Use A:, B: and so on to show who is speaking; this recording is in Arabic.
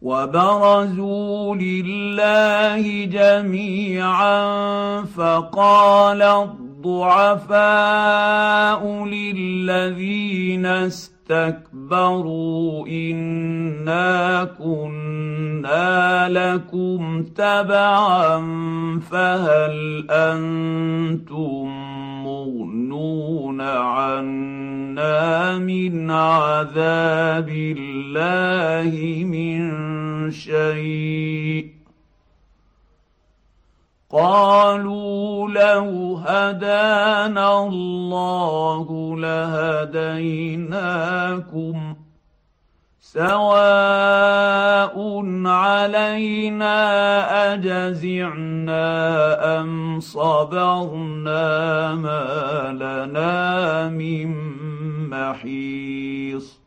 A: وبرزوا لله جميعا فقال الضعفاء للذين استكبروا إنا كنا لكم تبعا فهل أنتم مغنون عنا من عذاب الله من شيء قالوا لو هدانا الله لهديناكم سواء علينا أجزعنا أم صبرنا ما لنا من محيص